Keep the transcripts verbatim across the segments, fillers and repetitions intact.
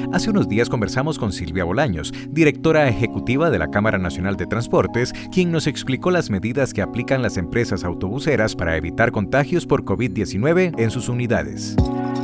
Hace unos días conversamos con Silvia Bolaños, directora ejecutiva de la Cámara Nacional de Transportes, quien nos explicó las medidas que aplican las empresas autobuseras para evitar contagios por COVID diecinueve en sus unidades.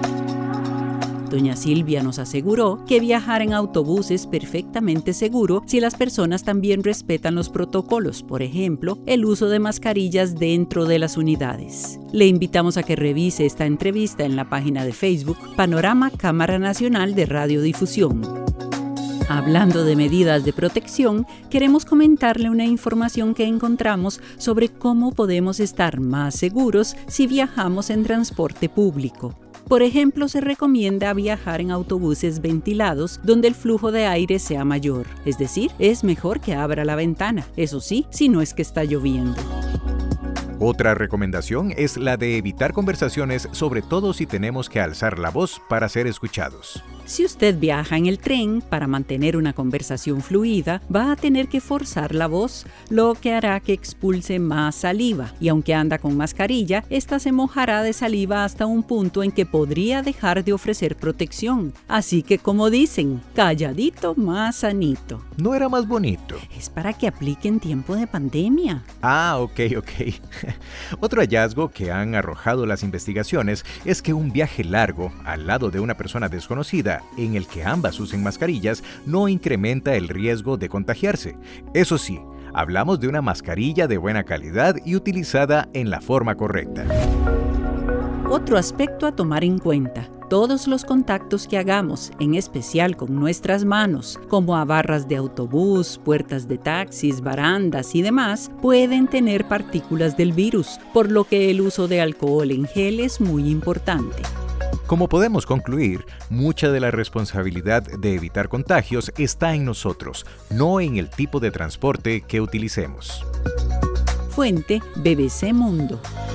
Doña Silvia nos aseguró que viajar en autobús es perfectamente seguro si las personas también respetan los protocolos, por ejemplo, el uso de mascarillas dentro de las unidades. Le invitamos a que revise esta entrevista en la página de Facebook Panorama Cámara Nacional de Radiodifusión. Hablando de medidas de protección, queremos comentarle una información que encontramos sobre cómo podemos estar más seguros si viajamos en transporte público. Por ejemplo, se recomienda viajar en autobuses ventilados donde el flujo de aire sea mayor. Es decir, es mejor que abra la ventana, eso sí, si no es que está lloviendo. Otra recomendación es la de evitar conversaciones, sobre todo si tenemos que alzar la voz para ser escuchados. Si usted viaja en el tren, para mantener una conversación fluida, va a tener que forzar la voz, lo que hará que expulse más saliva. Y aunque anda con mascarilla, esta se mojará de saliva hasta un punto en que podría dejar de ofrecer protección. Así que, como dicen, calladito más sanito. ¿No era más bonito? Es para que aplique en tiempo de pandemia. Ah, ok, ok. Otro hallazgo que han arrojado las investigaciones es que un viaje largo al lado de una persona desconocida en el que ambas usen mascarillas no incrementa el riesgo de contagiarse. Eso sí, hablamos de una mascarilla de buena calidad y utilizada en la forma correcta. Otro aspecto a tomar en cuenta: todos los contactos que hagamos, en especial con nuestras manos, como a barras de autobús, puertas de taxis, barandas y demás, pueden tener partículas del virus, por lo que el uso de alcohol en gel es muy importante. Como podemos concluir, mucha de la responsabilidad de evitar contagios está en nosotros, no en el tipo de transporte que utilicemos. Fuente B B C Mundo.